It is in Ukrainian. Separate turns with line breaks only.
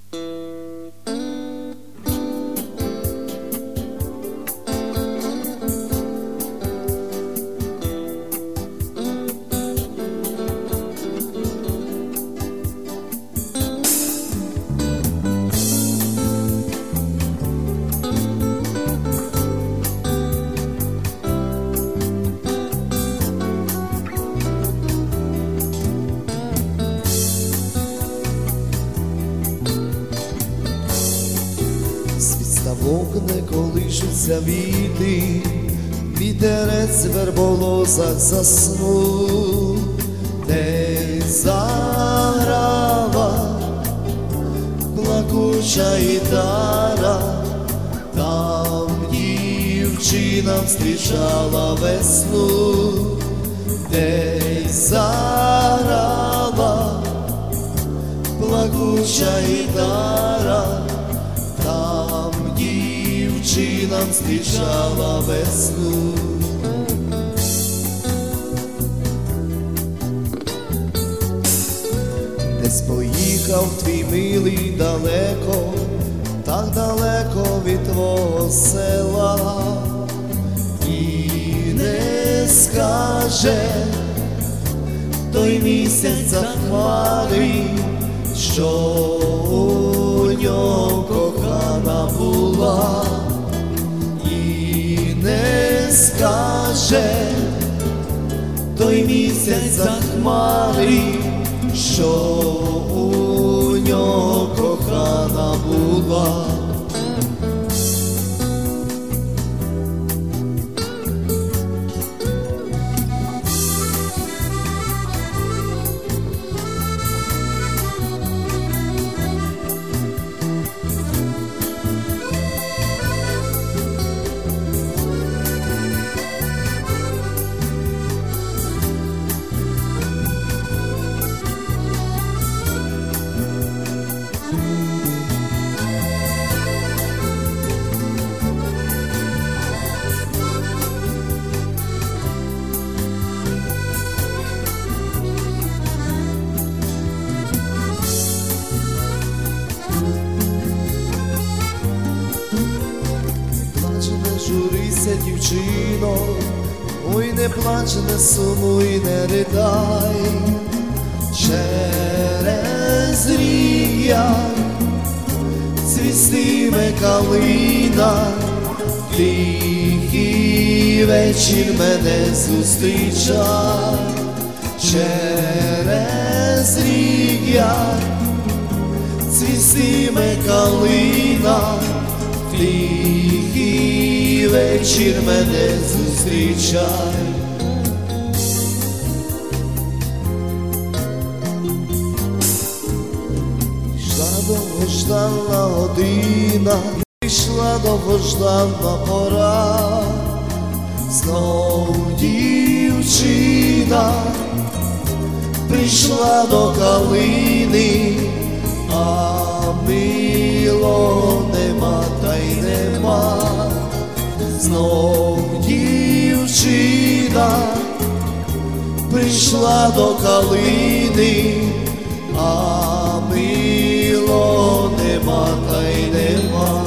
Вогне колишуться віти, вітерець в верболозах заснув, десь заграла плакуча гітара, там дівчина встрічала весну, десь заграла плакуча гітара, там дівчина встрічала весну. Десь поїхав твій милий далеко, так далеко від твого села, і не скаже той місяць за хмари, що у нього кохана була, і не скаже той місяць за хмари, що у нього кохана була. Журися, дівчино, ой, не плач, не сумуй, не ридай, через рік цвістиме калина, тихий вечір мене зустрічай, через рік цвістиме калина, тихий вечір мене зустрічай. Йшла довгожданна година, йшла довгожданна пора, знов дівчина прийшла до калини, а мило нема та й нема. Знов дівчина прийшла до калини, а мило нема та й нема.